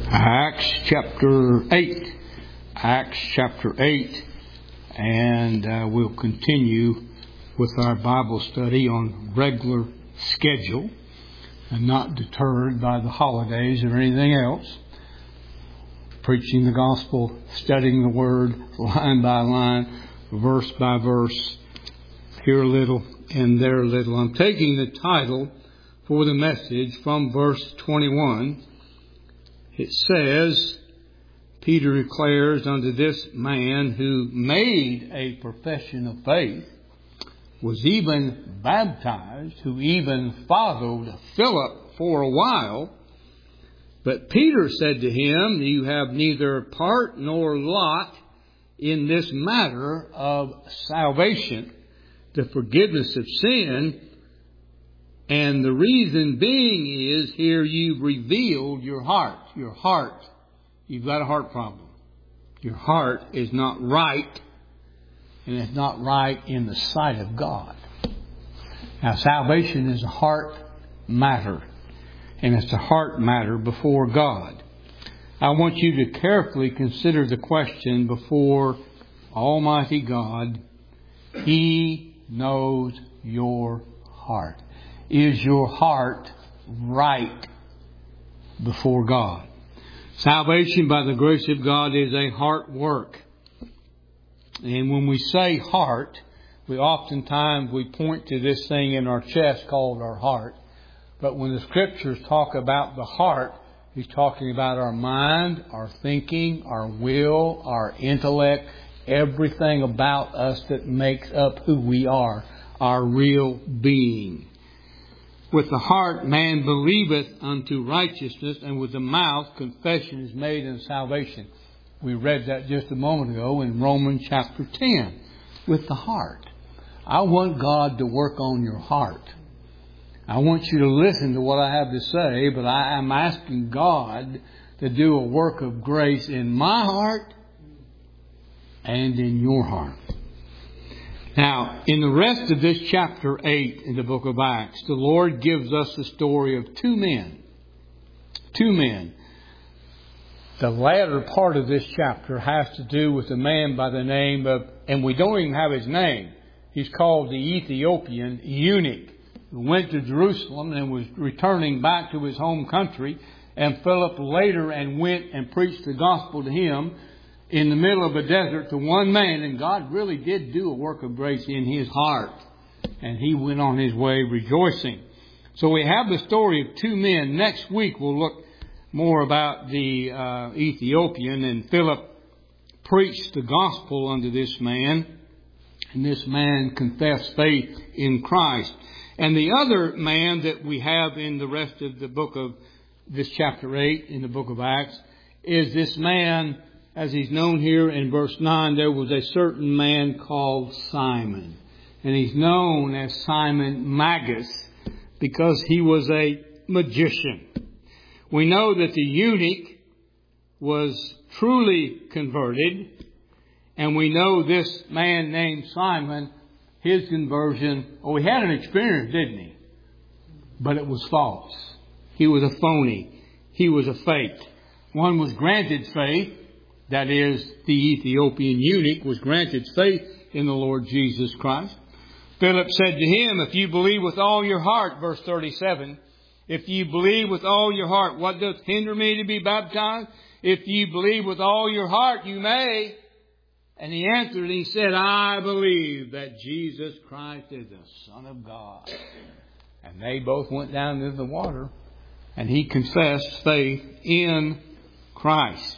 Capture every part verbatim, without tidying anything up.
Acts chapter eight. Acts chapter eight. And uh, we'll continue with our Bible study on regular schedule and not deterred by the holidays or anything else. Preaching the gospel, studying the word line by line, verse by verse, here a little and there a little. I'm taking the title for the message from verse twenty-one. It says, Peter declares unto this man who made a profession of faith, was even baptized, who even followed Philip for a while. But Peter said to him, you have neither part nor lot in this matter of salvation, the forgiveness of sin. And the reason being is, here you've revealed your heart. Your heart. You've got a heart problem. Your heart is not right. And it's not right in the sight of God. Now, salvation is a heart matter. And it's a heart matter before God. I want you to carefully consider the question before Almighty God. He knows your heart. Is your heart right before God? Salvation by the grace of God is a heart work. And when we say heart, we oftentimes we point to this thing in our chest called our heart. But when the Scriptures talk about the heart, He's talking about our mind, our thinking, our will, our intellect, everything about us that makes up who we are, our real being. With the heart man believeth unto righteousness, and with the mouth confession is made unto salvation. We read that just a moment ago in Romans chapter ten. With the heart. I want God to work on your heart. I want you to listen to what I have to say, but I am asking God to do a work of grace in my heart and in your heart. Now, in the rest of this chapter eight in the book of Acts, the Lord gives us the story of two men. Two men. The latter part of this chapter has to do with a man by the name of, and we don't even have his name. He's called the Ethiopian eunuch, who went to Jerusalem and was returning back to his home country. And Philip later and went and preached the gospel to him in the middle of a desert to one man, and God really did do a work of grace in his heart. And he went on his way rejoicing. So we have the story of two men. Next week we'll look more about the uh, Ethiopian, and Philip preached the gospel unto this man, and this man confessed faith in Christ. And the other man that we have in the rest of the book of this chapter eight in the book of Acts is this man. As he's known here in verse nine, there was a certain man called Simon. And he's known as Simon Magus because he was a magician. We know that the eunuch was truly converted. And we know this man named Simon, his conversion, oh, he had an experience, didn't he? But it was false. He was a phony. He was a fake. One was granted faith. That is, the Ethiopian eunuch was granted faith in the Lord Jesus Christ. Philip said to him, if you believe with all your heart, verse thirty-seven, if you believe with all your heart, what doth hinder me to be baptized? If you believe with all your heart, you may. And he answered and he said, I believe that Jesus Christ is the Son of God. And they both went down into the water, and he confessed faith in Christ.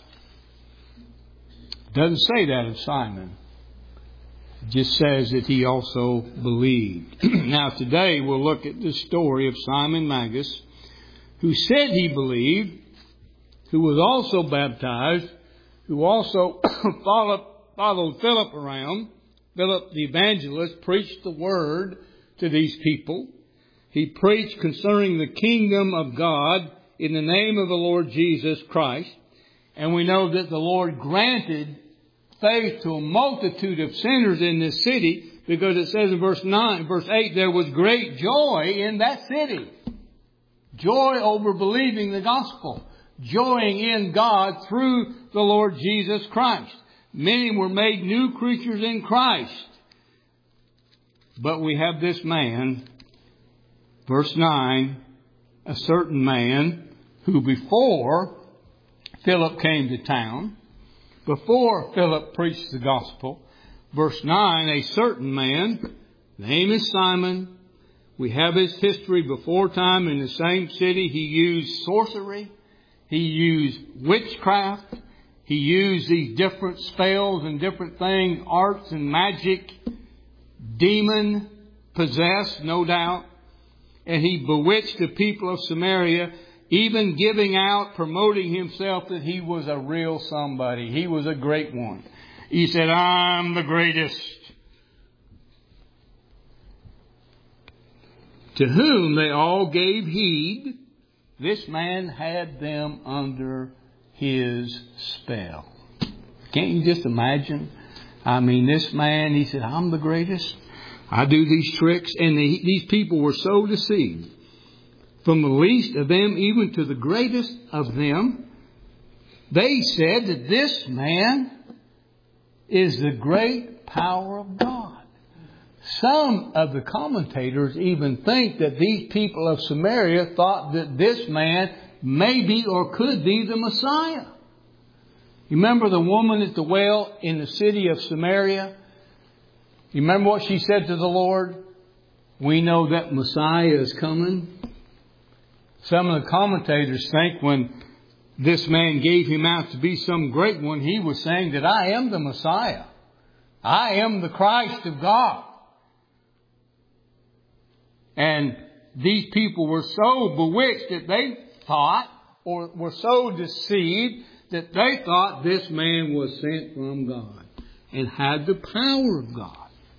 Doesn't say that of Simon. It just says that he also believed. Now today we'll look at the story of Simon Magus, who said he believed, who was also baptized, who also followed, followed Philip around. Philip the evangelist preached the word to these people. He preached concerning the kingdom of God in the name of the Lord Jesus Christ. And we know that the Lord granted faith to a multitude of sinners in this city, because it says in verse nine, verse eight, there was great joy in that city. Joy over believing the gospel. joying in God through the Lord Jesus Christ. Many were made new creatures in Christ. But we have this man, verse nine, a certain man who before Philip came to town, before Philip preached the gospel, verse nine, a certain man, name is Simon. We have his history before time in the same city. He used sorcery. He used witchcraft. He used these different spells and different things, arts and magic, demon possessed, no doubt. And he bewitched the people of Samaria, even giving out, promoting himself that he was a real somebody. He was a great one. He said, I'm the greatest. To whom they all gave heed, this man had them under his spell. Can't you just imagine? I mean, this man, he said, I'm the greatest. I do these tricks. And the, these people were so deceived. From the least of them even to the greatest of them, they said that this man is the great power of God. Some of the commentators even think that these people of Samaria thought that this man may be or could be the Messiah. You remember the woman at the well in the city of Samaria? You remember what she said to the Lord? We know that Messiah is coming. Some of the commentators think when this man gave him out to be some great one, he was saying that I am the Messiah. I am the Christ of God. And these people were so bewitched that they thought, or were so deceived, that they thought this man was sent from God and had the power of God.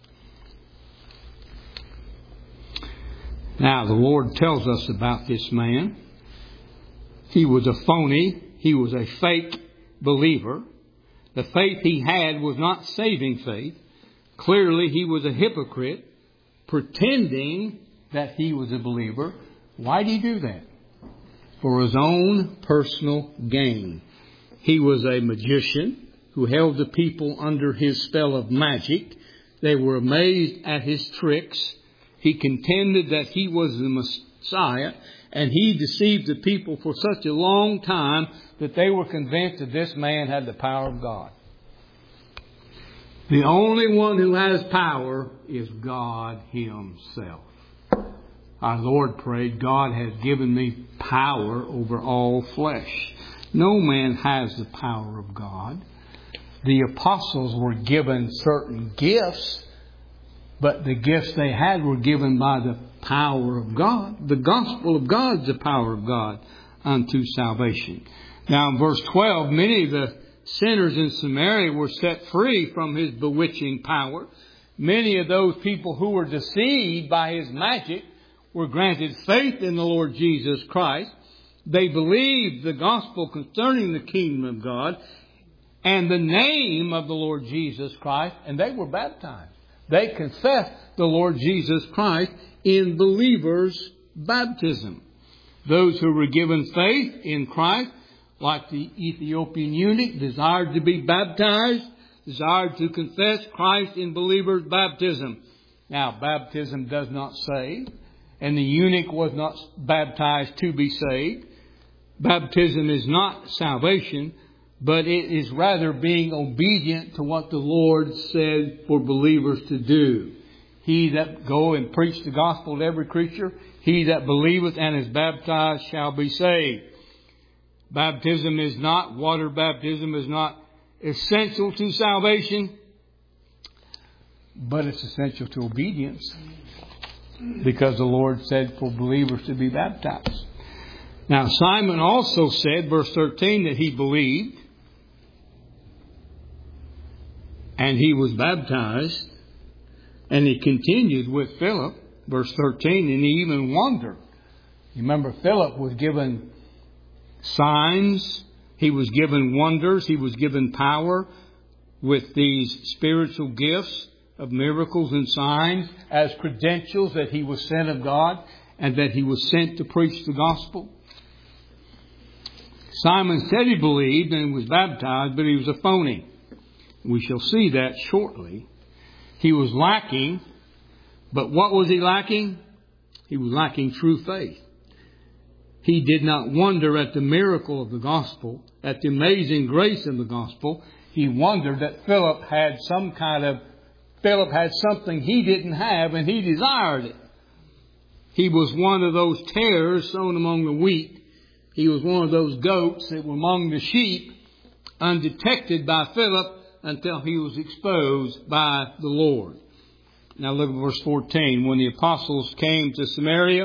Now, the Lord tells us about this man. He was a phony. He was a fake believer. The faith he had was not saving faith. Clearly, he was a hypocrite, pretending that he was a believer. Why did he do that? For his own personal gain. He was a magician who held the people under his spell of magic. They were amazed at his tricks. He contended that he was the Messiah, and he deceived the people for such a long time that they were convinced that this man had the power of God. The only one who has power is God Himself. Our Lord prayed, God has given me power over all flesh. No man has the power of God. The apostles were given certain gifts, but the gifts they had were given by the power of God. The gospel of God is the power of God unto salvation. Now in verse twelve, many of the sinners in Samaria were set free from his bewitching power. Many of those people who were deceived by his magic were granted faith in the Lord Jesus Christ. They believed the gospel concerning the kingdom of God and the name of the Lord Jesus Christ, and they were baptized. They confessed the Lord Jesus Christ in believers' baptism. Those who were given faith in Christ, like the Ethiopian eunuch, desired to be baptized, desired to confess Christ in believers' baptism. Now, baptism does not save, and the eunuch was not baptized to be saved. Baptism is not salvation, but it is rather being obedient to what the Lord said for believers to do. He that go and preach the gospel to every creature, he that believeth and is baptized shall be saved. Baptism is not, water baptism is not essential to salvation, but it's essential to obedience, because the Lord said for believers to be baptized. Now Simon also said, verse thirteen, that he believed and he was baptized, and he continued with Philip, verse thirteen, and he even wondered. You remember Philip was given signs, he was given wonders, he was given power with these spiritual gifts of miracles and signs as credentials that he was sent of God and that he was sent to preach the gospel. Simon said he believed and was baptized, but he was a phony. We shall see that shortly. He was lacking, but what was he lacking? He was lacking true faith. He did not wonder at the miracle of the gospel, at the amazing grace of the gospel. He wondered that Philip had some kind of, Philip had something he didn't have and he desired it. He was one of those tares sown among the wheat. He was one of those goats that were among the sheep, undetected by Philip until he was exposed by the Lord. Now look at verse fourteen. When the apostles came to Samaria,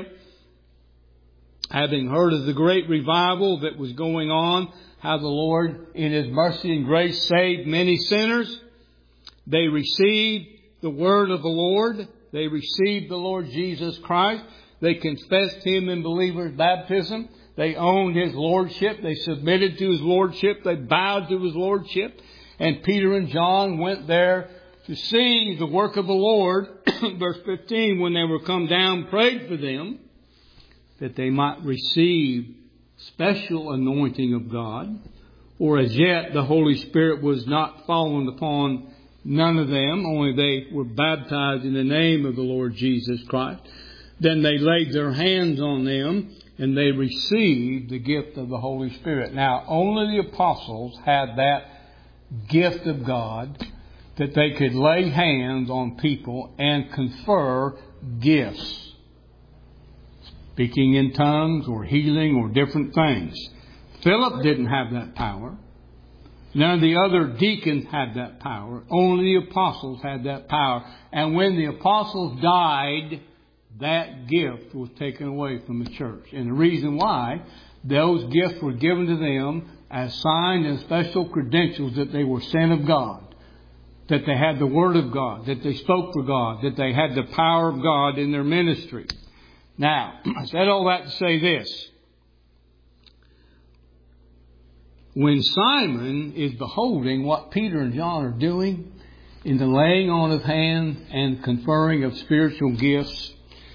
having heard of the great revival that was going on, how the Lord in His mercy and grace saved many sinners, they received the word of the Lord. They received the Lord Jesus Christ. They confessed Him in believers' baptism. They owned His lordship. They submitted to His lordship. They bowed to His lordship. And Peter and John went there to see the work of the Lord. Verse fifteen, when they were come down, prayed for them that they might receive special anointing of God. For as yet the Holy Spirit was not fallen upon none of them, only they were baptized in the name of the Lord Jesus Christ. Then they laid their hands on them and they received the gift of the Holy Spirit. Now, only the apostles had that gift of God, that they could lay hands on people and confer gifts. Speaking in tongues or healing or different things. Philip didn't have that power. None of the other deacons had that power. Only the apostles had that power. And when the apostles died, that gift was taken away from the church. And the reason why, those gifts were given to them as signs and special credentials that they were sent of God, that they had the Word of God, that they spoke for God, that they had the power of God in their ministry. Now, I said all that to say this. When Simon is beholding what Peter and John are doing in the laying on of hands and conferring of spiritual gifts,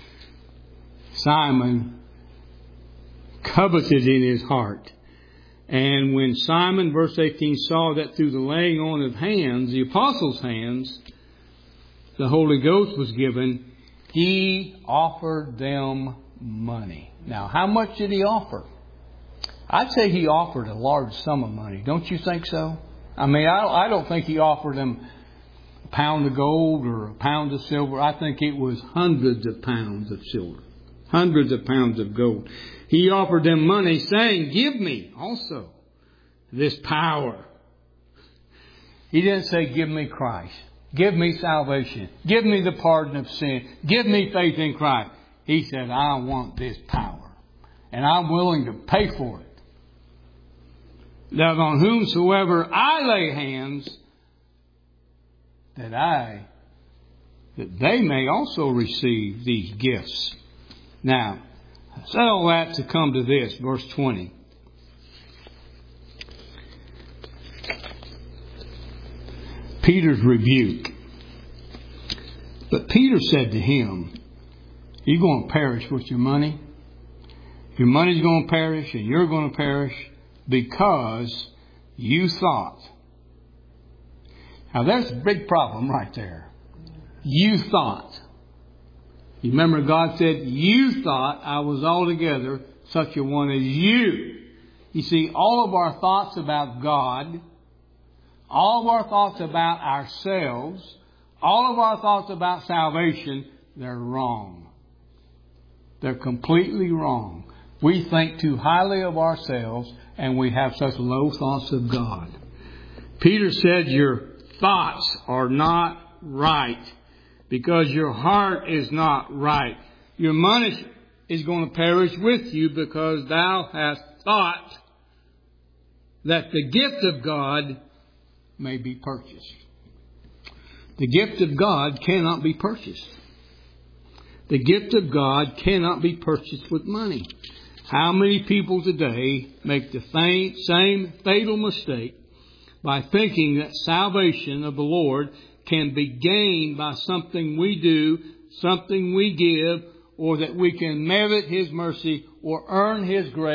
Simon coveted in his heart. And when Simon, verse eighteen, saw that through the laying on of hands, the apostles' hands, the Holy Ghost was given, he offered them money. Now, how much did he offer? I'd say he offered a large sum of money. Don't you think so? I mean, I, I don't think he offered them a pound of gold or a pound of silver. I think it was hundreds of pounds of silver. Hundreds of pounds of gold. He offered them money, saying, give me also this power. He didn't say, give me Christ. Give me salvation. Give me the pardon of sin. Give me faith in Christ. He said, I want this power. And I'm willing to pay for it. That on whomsoever I lay hands, that I, that they may also receive these gifts. Now, I said all that to come to this, verse twenty. Peter's rebuke. But Peter said to him, you're going to perish with your money. Your money's going to perish and you're going to perish because you thought. Now there's a big problem right there. You thought. You remember God said, you thought I was altogether such a one as you. You see, all of our thoughts about God, all of our thoughts about ourselves, all of our thoughts about salvation, they're wrong. They're completely wrong. We think too highly of ourselves and we have such low thoughts of God. Peter said, your thoughts are not right because your heart is not right. Your money is going to perish with you because thou hast thought that the gift of God may be purchased. The gift of God cannot be purchased. The gift of God cannot be purchased with money. How many people today make the same fatal mistake by thinking that salvation of the Lord can be gained by something we do, something we give, or that we can merit His mercy or earn His grace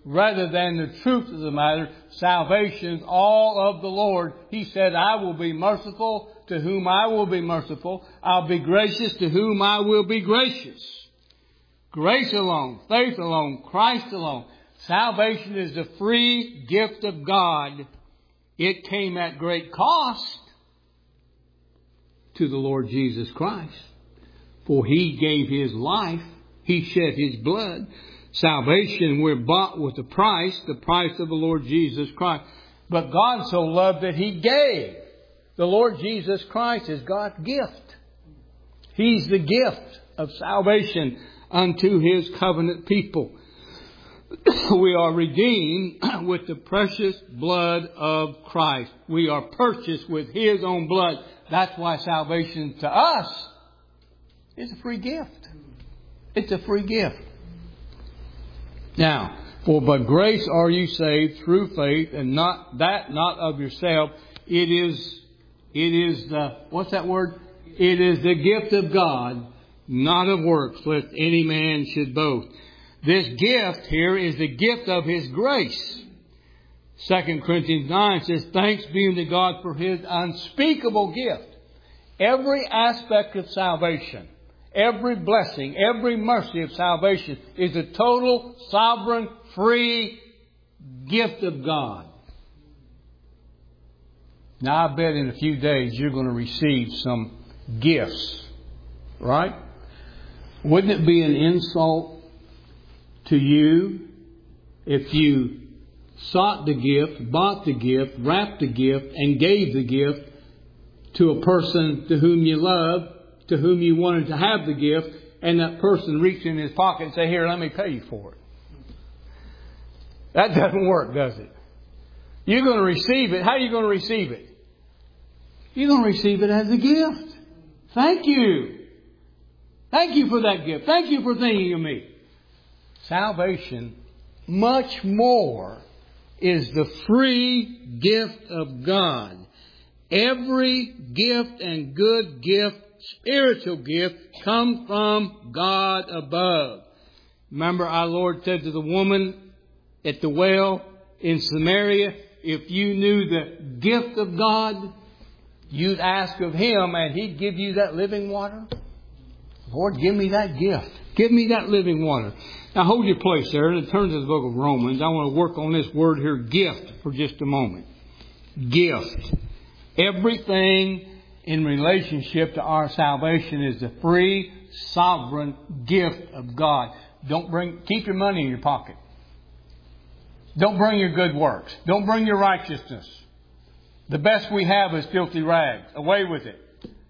rather than the truth of the matter. Salvation is all of the Lord. He said, I will be merciful to whom I will be merciful. I'll be gracious to whom I will be gracious. Grace alone, faith alone, Christ alone. Salvation is the free gift of God. It came at great cost to the Lord Jesus Christ. For He gave His life. He shed His blood. Salvation, we're bought with a price, the price of the Lord Jesus Christ. But God so loved that He gave. The Lord Jesus Christ is God's gift. He's the gift of salvation unto His covenant people. We are redeemed with the precious blood of Christ. We are purchased with His own blood. That's why salvation to us is a free gift. It's a free gift. Now, for by grace are you saved through faith, and not that not of yourself. It is, it is the, what's that word? It is the gift of God, not of works, lest any man should boast. This gift here is the gift of His grace. Second Corinthians nine says, thanks be unto God for His unspeakable gift. Every aspect of salvation, every blessing, every mercy of salvation is a total, sovereign, free gift of God. Now I bet in a few days you're going to receive some gifts. Right? Wouldn't it be an insult to you if you sought the gift, bought the gift, wrapped the gift, and gave the gift to a person to whom you love, to whom you wanted to have the gift, and that person reached in his pocket and say, here, let me pay you for it. That doesn't work, does it? You're going to receive it. How are you going to receive it? You're going to receive it as a gift. Thank you. Thank you for that gift. Thank you for thinking of me. Salvation, much more, is the free gift of God. Every gift and good gift, spiritual gift, come from God above. Remember our Lord said to the woman at the well in Samaria, if you knew the gift of God, you'd ask of Him and He'd give you that living water. Lord, give me that gift. Give me that living water. Now hold your place there and turn to the book of Romans. I want to work on this word here, gift, for just a moment. Gift. Everything in relationship to our salvation is the free, sovereign gift of God. Don't bring, keep your money in your pocket. Don't bring your good works. Don't bring your righteousness. The best we have is filthy rags. Away with it.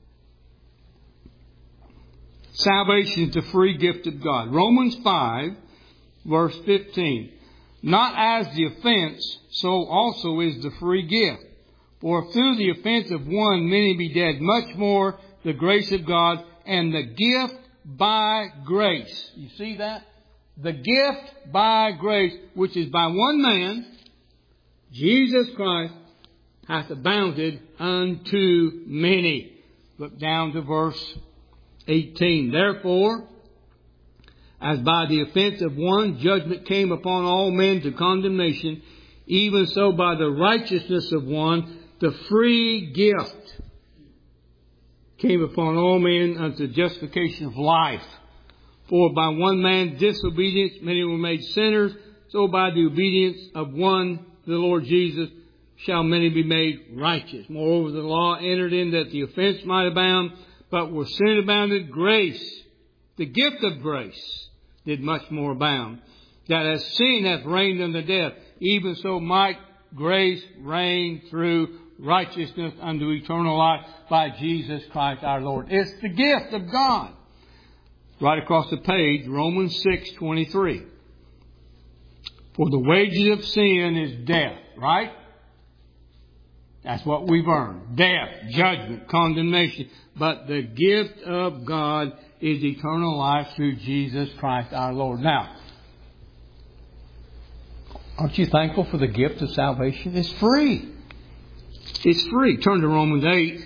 Salvation is the free gift of God. Romans five, verse fifteen. Not as the offense, so also is the free gift. For through the offense of one many be dead, much more the grace of God and the gift by grace. You see that? The gift by grace, which is by one man, Jesus Christ, hath abounded unto many. Look down to verse eighteen. Therefore, as by the offense of one judgment came upon all men to condemnation, even so by the righteousness of one the free gift came upon all men unto justification of life. For by one man's disobedience many were made sinners, so by the obedience of one, the Lord Jesus, shall many be made righteous. Moreover, the law entered in that the offense might abound, but where sin abounded, grace, the gift of grace, did much more abound. That as sin hath reigned unto death, even so might grace reign through righteousness unto eternal life by Jesus Christ our Lord. It's the gift of God. Right across the page, Romans six twenty-three. For the wages of sin is death, right? That's what we've earned. Death, judgment, condemnation. But the gift of God is eternal life through Jesus Christ our Lord. Now, aren't you thankful for the gift of salvation? It's free. It's free. Turn to Romans eight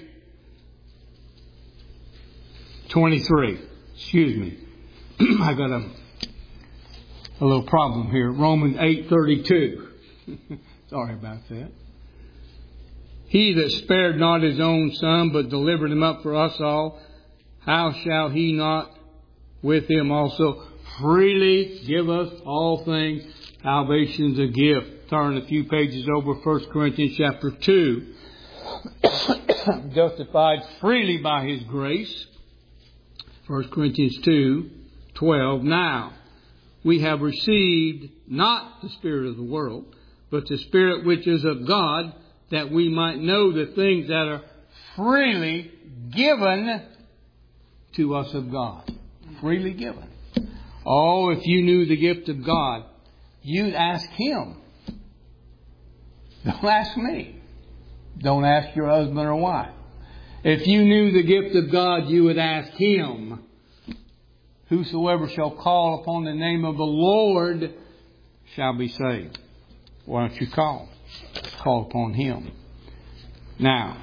twenty-three. Excuse me. I got a a little problem here. Romans eight thirty-two. Sorry about that. He that spared not his own Son, but delivered him up for us all, how shall he not with him also freely give us all things? Salvation's a gift. Turn a few pages over, First Corinthians chapter two. Justified freely by His grace. First Corinthians two twelve. Now, we have received not the spirit of the world, but the Spirit which is of God, that we might know the things that are freely given to us of God. Freely given. Oh, if you knew the gift of God, you'd ask Him. Don't ask me. Don't ask your husband or wife. If you knew the gift of God, you would ask Him. Whosoever shall call upon the name of the Lord shall be saved. Why don't you call? Call upon Him. Now,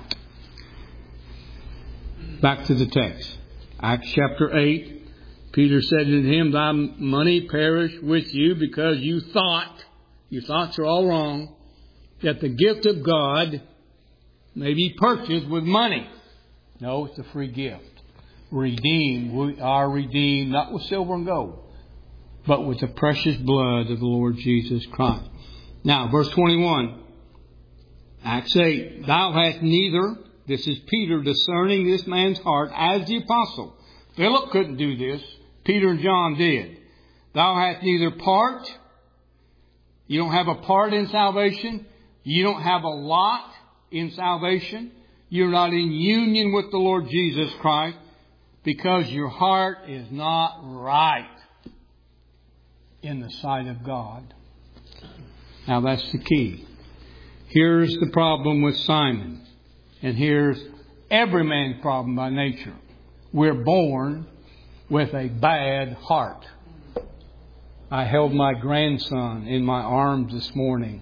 back to the text. Acts chapter eight. Peter said unto him, thy money perish with you because you thought, your thoughts are all wrong, that the gift of God may be purchased with money. No, it's a free gift. Redeemed. We are redeemed not with silver and gold, but with the precious blood of the Lord Jesus Christ. Now, verse twenty-one. Acts eight. Thou hast neither, this is Peter discerning this man's heart as the apostle. Philip couldn't do this. Peter and John did. Thou hast neither part. You don't have a part in salvation. You don't have a lot in salvation. You're not in union with the Lord Jesus Christ because your heart is not right in the sight of God. Now that's the key. Here's the problem with Simon. And here's every man's problem by nature. We're born with a bad heart. I held my grandson in my arms this morning.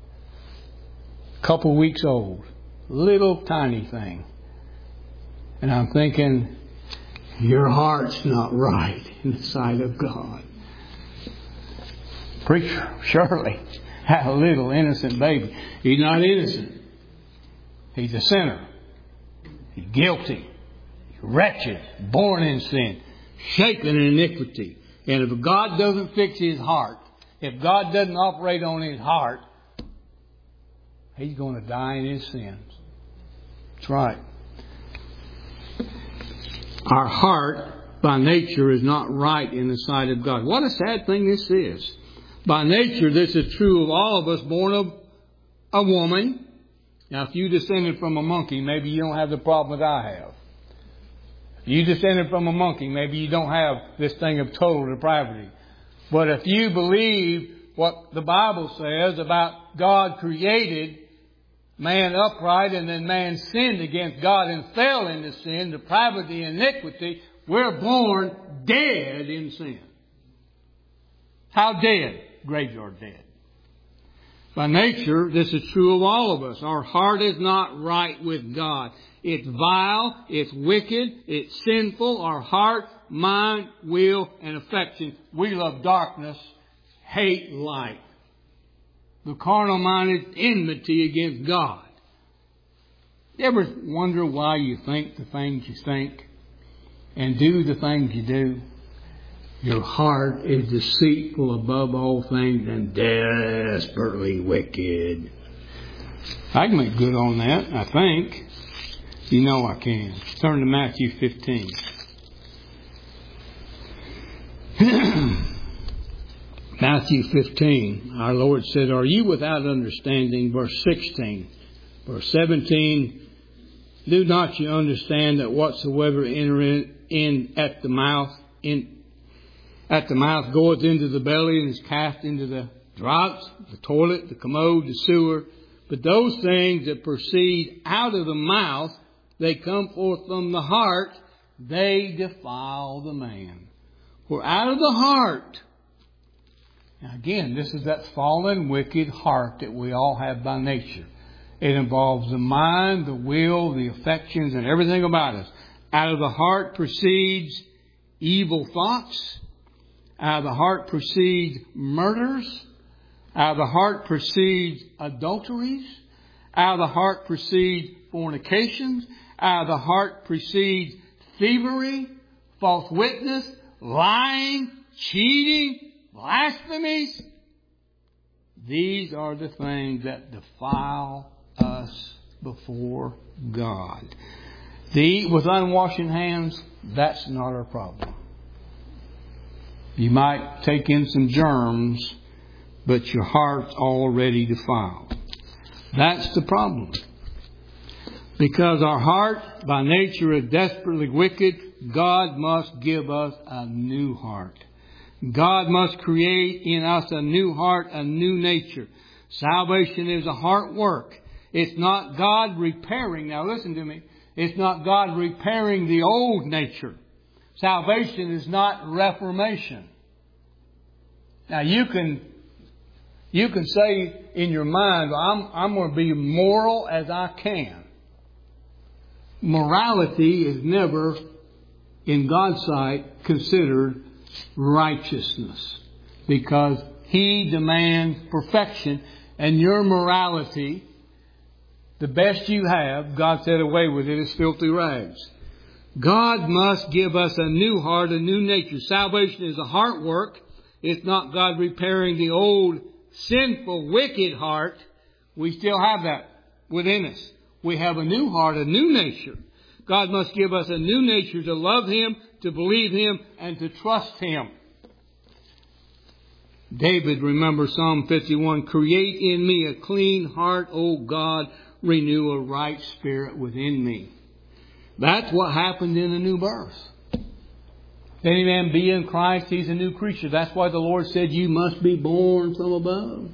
A couple weeks old. Little tiny thing. And I'm thinking, your heart's not right in the sight of God. Preacher, surely, that little innocent baby. He's not innocent. He's a sinner. He's guilty. He's wretched. Born in sin. Shapen in iniquity. And if God doesn't fix his heart, if God doesn't operate on his heart, he's going to die in his sins. That's right. Our heart, by nature, is not right in the sight of God. What a sad thing this is. By nature, this is true of all of us born of a woman. Now, if you descended from a monkey, maybe you don't have the problem that I have. If you descended from a monkey, maybe you don't have this thing of total depravity. But if you believe what the Bible says about God created man upright and then man sinned against God and fell into sin, depravity, iniquity, we're born dead in sin. How dead? Graveyard dead. By nature, this is true of all of us. Our heart is not right with God. It's vile, it's wicked, it's sinful. Our heart, mind, will, and affection. We love darkness, hate light. The carnal mind is enmity against God. You ever wonder why you think the things you think and do the things you do? Your heart is deceitful above all things and desperately wicked. I can make good on that, I think. You know I can. Turn to Matthew fifteen. Matthew fifteen. Our Lord said, are you without understanding? Verse sixteen. Verse seventeen. Do not you understand that whatsoever enter in, in at the mouth, in at the mouth goeth into the belly and is cast into the draughts, the toilet, the commode, the sewer. But those things that proceed out of the mouth, they come forth from the heart, they defile the man. For out of the heart, now again, this is that fallen, wicked heart that we all have by nature. It involves the mind, the will, the affections, and everything about us. Out of the heart proceeds evil thoughts, Out of the heart proceed murders. Out of the heart proceed adulteries. Out of the heart proceed fornications. Out of the heart proceed thievery, false witness, lying, cheating, blasphemies. These are the things that defile us before God. To eat with unwashed hands, that's not our problem. You might take in some germs, but your heart's already defiled. That's the problem. Because our heart, by nature, is desperately wicked, God must give us a new heart. God must create in us a new heart, a new nature. Salvation is a heart work. It's not God repairing. Now listen to me. It's not God repairing the old nature. Salvation is not reformation. Now you can, you can say in your mind, I'm, I'm going to be moral as I can. Morality is never, in God's sight, considered righteousness. Because He demands perfection, and your morality, the best you have, God said away with it, is filthy rags. God must give us a new heart, a new nature. Salvation is a heart work. It's not God repairing the old sinful, wicked heart. We still have that within us. We have a new heart, a new nature. God must give us a new nature to love Him, to believe Him, and to trust Him. David, remember Psalm fifty-one, create in me a clean heart, O God, renew a right spirit within me. That's what happened in the new birth. If any man be in Christ, he's a new creature. That's why the Lord said you must be born from above.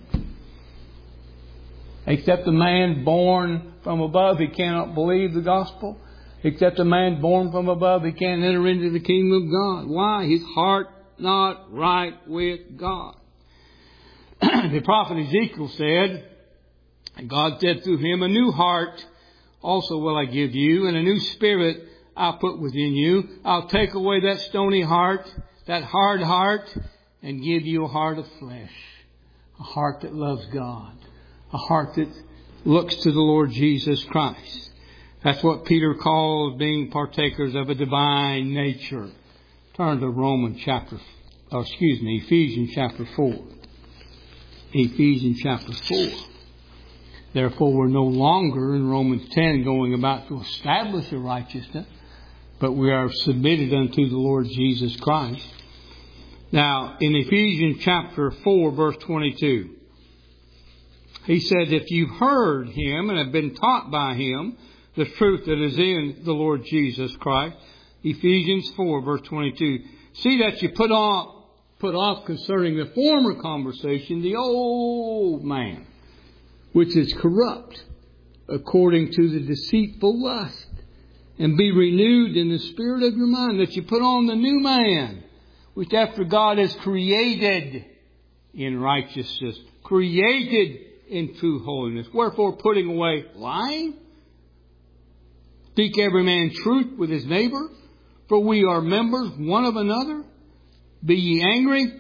Except a man born from above, he cannot believe the gospel. Except a man born from above, he can't enter into the kingdom of God. Why? His heart not right with God. The prophet Ezekiel said, God said through him, a new heart also will I give you, and a new spirit I'll put within you. I'll take away that stony heart, that hard heart, and give you a heart of flesh. A heart that loves God. A heart that looks to the Lord Jesus Christ. That's what Peter calls being partakers of a divine nature. Turn to Romans chapter, oh, excuse me, Ephesians chapter four. Ephesians chapter four. Therefore, we're no longer in Romans ten going about to establish a righteousness, but we are submitted unto the Lord Jesus Christ. Now, in Ephesians chapter four, verse twenty-two, he said, if you've heard Him and have been taught by Him the truth that is in the Lord Jesus Christ, Ephesians four, verse twenty-two, see that you put off, put off concerning the former conversation the old man, which is corrupt according to the deceitful lust, and be renewed in the spirit of your mind, that you put on the new man, which after God has created in righteousness, created in true holiness. Wherefore, putting away lying, speak every man truth with his neighbor, for we are members one of another. Be ye angry,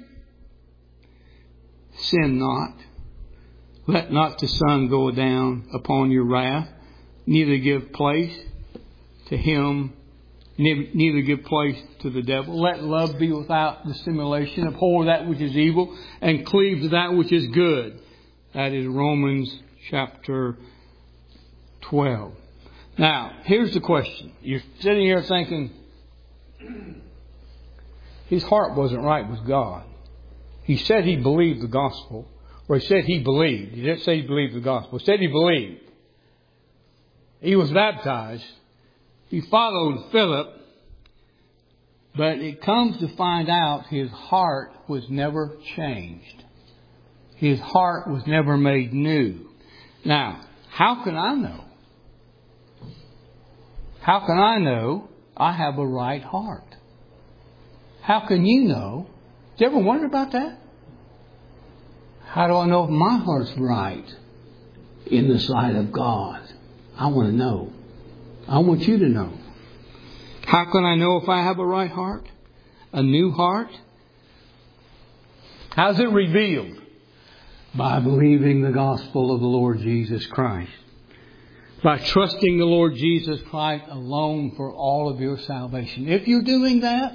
sin not. Let not the sun go down upon your wrath, neither give place to him, neither give place to the devil. Let love be without dissimulation. Abhor that which is evil, and cleave to that which is good. That is Romans chapter twelve. Now, here's the question. You're sitting here thinking, his heart wasn't right with God. He said he believed the gospel. Or he said he believed. He didn't say he believed the gospel. He said he believed. He was baptized. He followed Philip. But it comes to find out his heart was never changed. His heart was never made new. Now, how can I know? How can I know I have a right heart? How can you know? Did you ever wonder about that? How do I know if my heart's right in the sight of God? I want to know. I want you to know. How can I know if I have a right heart? A new heart? How's it revealed? By believing the gospel of the Lord Jesus Christ. By trusting the Lord Jesus Christ alone for all of your salvation. If you're doing that,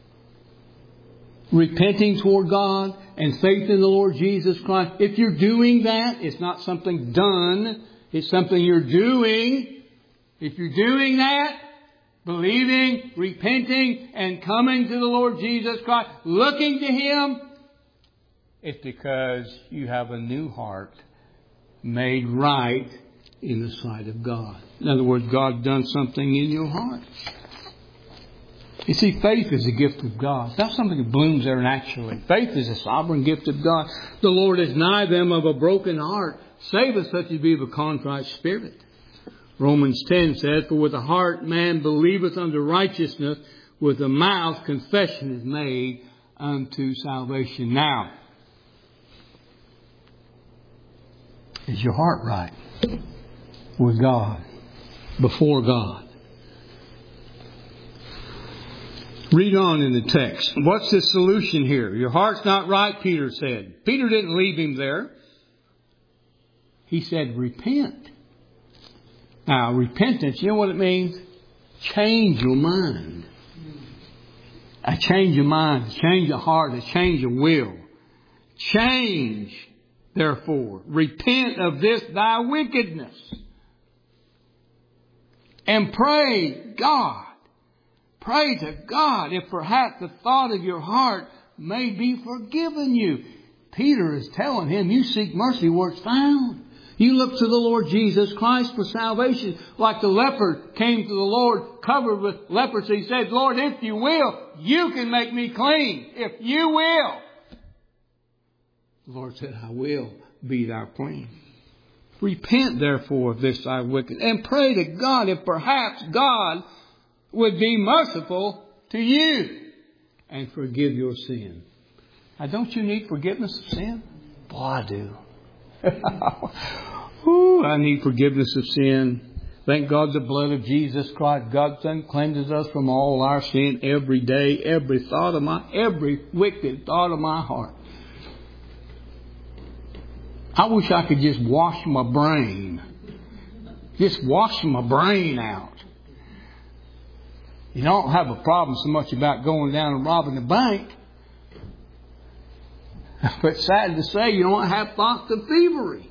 repenting toward God and faith in the Lord Jesus Christ, if you're doing that, it's not something done, it's something you're doing. If you're doing that, believing, repenting, and coming to the Lord Jesus Christ, looking to Him, it's because you have a new heart made right in the sight of God. In other words, God's done something in your heart. You see, faith is a gift of God. It's not something that blooms there naturally. Faith is a sovereign gift of God. The Lord is nigh them of a broken heart. Save us such as be of a contrite spirit. Romans ten says, for with the heart man believeth unto righteousness, with the mouth confession is made unto salvation. Now, is your heart right with God, before God? Read on in the text. What's the solution here? Your heart's not right, Peter said. Peter didn't leave him there. He said, repent. Now, repentance, you know what it means? Change your mind. A change of mind, a change of heart, a change of will. Change, therefore. Repent of this thy wickedness. And pray God. Pray to God if perhaps the thought of your heart may be forgiven you. Peter is telling him, you seek mercy where it's found. You look to the Lord Jesus Christ for salvation. Like the leper came to the Lord covered with leprosy. He said, Lord, if you will, you can make me clean. If you will. The Lord said, I will be thou clean. Repent therefore of this thy wicked, and pray to God if perhaps God would be merciful to you and forgive your sin. Now, don't you need forgiveness of sin? Boy, I do. Ooh, I need forgiveness of sin. Thank God the blood of Jesus Christ, God's Son, cleanses us from all our sin every day, every thought of my, every wicked thought of my heart. I wish I could just wash my brain. Just wash my brain out. You don't have a problem so much about going down and robbing the bank. But sad to say, you don't have thoughts of thievery.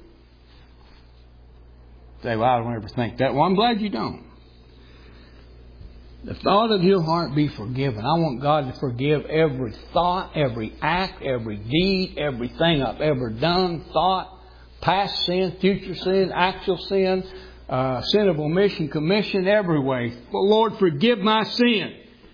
Say, well, I don't ever think that. Well, I'm glad you don't. The thought of your heart be forgiven. I want God to forgive every thought, every act, every deed, everything I've ever done, thought, past sin, future sin, actual sin, uh, sin of omission, commission, every way. Well, Lord, forgive my sin.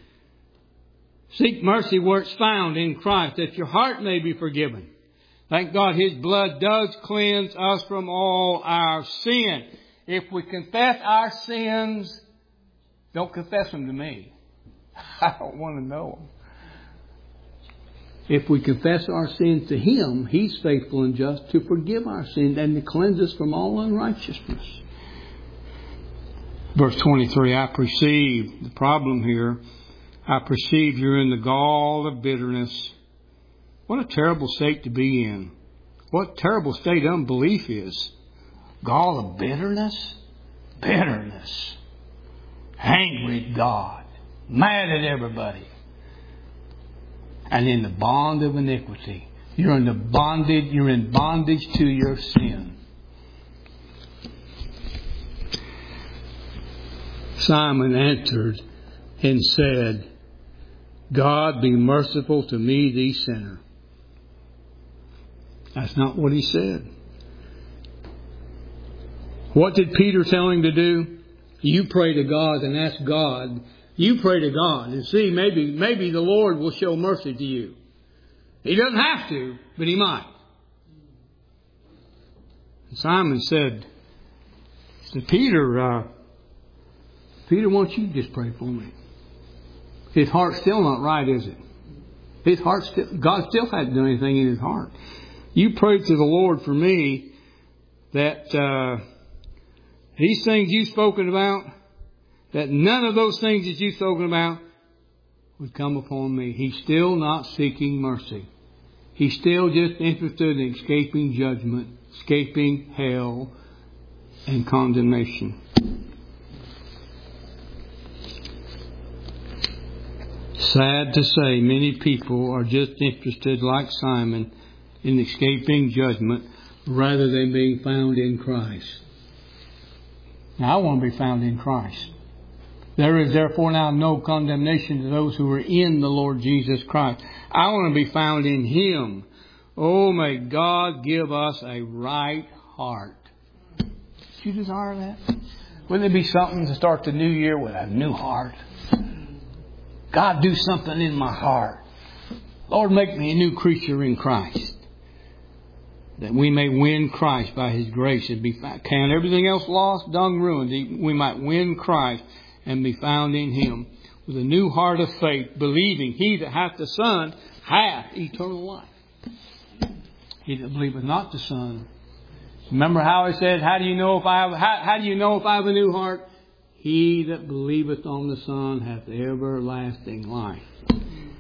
Seek mercy where it's found in Christ, that your heart may be forgiven. Thank God His blood does cleanse us from all our sin. If we confess our sins, don't confess them to me. I don't want to know them. If we confess our sins to Him, He's faithful and just to forgive our sins and to cleanse us from all unrighteousness. Verse twenty-three, I perceive the problem here. I perceive you're in the gall of bitterness. What a terrible state to be in. What a terrible state unbelief is. Gall of bitterness? Bitterness. Angry at God. Mad at everybody. And in the bond of iniquity. You're in the bondage, you're in bondage to your sin. Simon answered and said, God be merciful to me, the sinner. That's not what he said. What did Peter tell him to do? You pray to God and ask God. You pray to God and see, maybe, maybe the Lord will show mercy to you. He doesn't have to, but He might. And Simon said to Peter, uh, Peter, why don't you just pray for me? His heart's still not right, is it? His heart still, God still hasn't done anything in his heart. You pray to the Lord for me that uh, these things you've spoken about, that none of those things that you've spoken about would come upon me. He's still not seeking mercy. He's still just interested in escaping judgment, escaping hell and condemnation. Sad to say, many people are just interested, like Simon, in escaping judgment rather than being found in Christ. Now, I want to be found in Christ. There is therefore now no condemnation to those who are in the Lord Jesus Christ. I want to be found in Him. Oh, may God give us a right heart. Do you desire that? Wouldn't it be something to start the new year with a new heart? God, do something in my heart. Lord, make me a new creature in Christ. That we may win Christ by His grace and be found. Count everything else lost, dung, ruined. We might win Christ and be found in Him with a new heart of faith, believing He that hath the Son hath eternal life. He that believeth not the Son. Remember how it says, how do you know if I have, how, how do you know if I have a new heart? He that believeth on the Son hath everlasting life.